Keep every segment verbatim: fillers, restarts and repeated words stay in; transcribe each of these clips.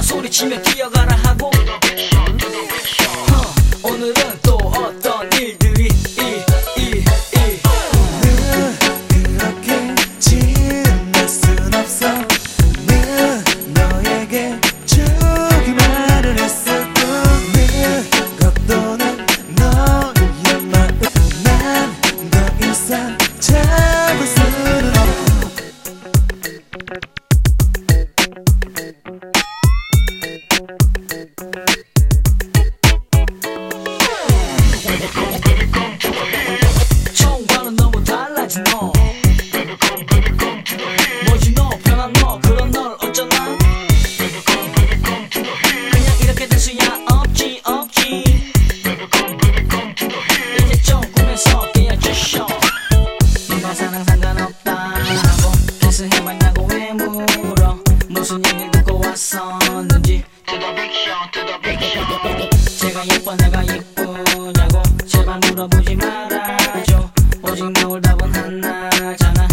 소리치며 뛰어가라 하고 어, 오늘은 또 어떤 일들이 이, 이, 이. 늘 그렇게 지날 순 없어. 늘 너에게 주기만을 했을 뿐. 늘 겉도는 너의 마음 난 더 이상 잡을 수는 없어. 처음과는 너무 달라진 너 뭐지 너 편한 너 그런 널 어쩌나 그냥 이렇게 될 수야 없지 없지 이제 좀 꿈에서 깨어지셔 네가 사랑 상관없다고 키스해봤냐고 왜 물어 무슨 얘기를 듣고 왔었는지 제가 예뻐 내가 예쁘냐고 제발 물어보지 말아줘 오직 나올 답은 하나잖아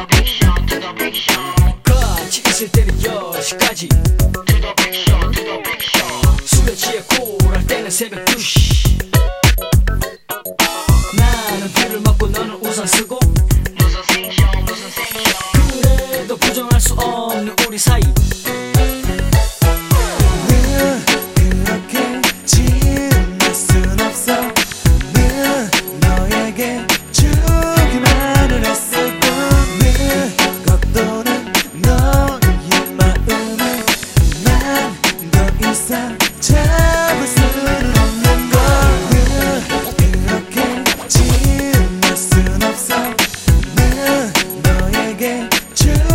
같이 있을 때는 열 시까지 술에 취해 콜할 때는 새벽 두 시 나는 피를 먹고 너는 우산 쓰고 그래도 부정할 수 없는 우리 사이 늘 그렇게 지날 순 없어. 늘 너에게 주기만을 했을 뿐. 늘 겉도는 너의 마음을 난 더 이상 잡을 수는 없는 걸. 늘 그렇게 지날 순 없어. 늘 너에게 주